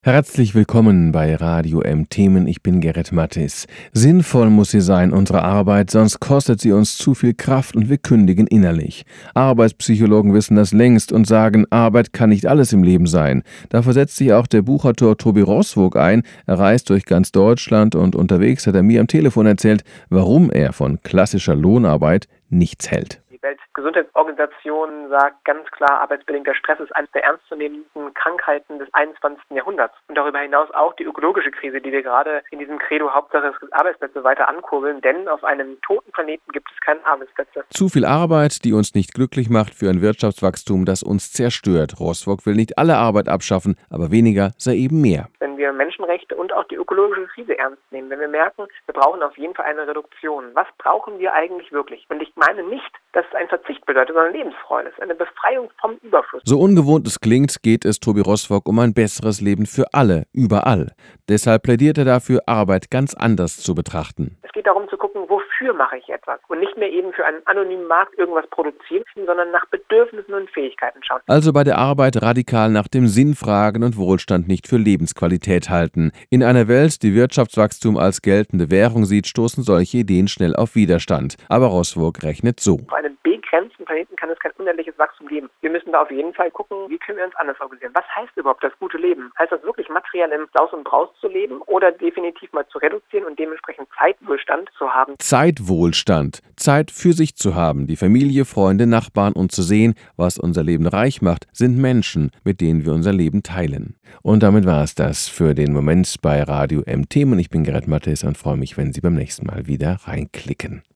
Herzlich willkommen bei Radio M Themen. Ich bin Gerrit Mattis. Sinnvoll muss sie sein, unsere Arbeit, sonst kostet sie uns zu viel Kraft und wir kündigen innerlich. Arbeitspsychologen wissen das längst und sagen, Arbeit kann nicht alles im Leben sein. Dafür setzt sich auch der Buchautor Tobi Roswog ein. Er reist durch ganz Deutschland und unterwegs hat er mir am Telefon erzählt, warum er von klassischer Lohnarbeit nichts hält. Die Weltgesundheitsorganisation sagt ganz klar, arbeitsbedingter Stress ist eines der ernstzunehmenden Krankheiten des 21. Jahrhunderts. Und darüber hinaus auch die ökologische Krise, die wir gerade in diesem Credo Hauptsache es gibt Arbeitsplätze weiter ankurbeln, denn auf einem toten Planeten gibt es keine Arbeitsplätze. Zu viel Arbeit, die uns nicht glücklich macht, für ein Wirtschaftswachstum, das uns zerstört. Roswog will nicht alle Arbeit abschaffen, aber weniger sei eben mehr. Wenn wir Menschenrechte und auch die ökologische Krise ernst nehmen, wenn wir merken, wir brauchen auf jeden Fall eine Reduktion. Was brauchen wir eigentlich wirklich? Und ich meine nicht, dass es ein Verzicht bedeutet, sondern Lebensfreude. Es ist eine Befreiung vom Überfluss. So ungewohnt es klingt, geht es Tobi Roswog um ein besseres Leben für alle, überall. Deshalb plädiert er dafür, Arbeit ganz anders zu betrachten. Es geht darum zu gucken, wofür mache ich etwas und nicht mehr eben für einen anonymen Markt irgendwas produzieren, sondern nach Bedürfnissen und Fähigkeiten schauen. Also bei der Arbeit radikal nach dem Sinn fragen und Wohlstand nicht für Lebensqualität halten. In einer Welt, die Wirtschaftswachstum als geltende Währung sieht, stoßen solche Ideen schnell auf Widerstand. Aber Roswog rechnet so. Auf einem begrenzten Planeten kann es kein unendliches Wachstum geben. Wir müssen da auf jeden Fall gucken, wie können wir uns anders organisieren. Was heißt überhaupt das gute Leben? Heißt das wirklich materiell im Saus und Braus zu leben oder definitiv mal zu reduzieren und dementsprechend Zeitwohlstand zu haben? Zeitwohlstand, Zeit für sich zu haben, die Familie, Freunde, Nachbarn und zu sehen, was unser Leben reich macht, sind Menschen, mit denen wir unser Leben teilen. Und damit war es das für den Moment bei Radio M Themen. Ich bin Gerrit Mattis und freue mich, wenn Sie beim nächsten Mal wieder reinklicken.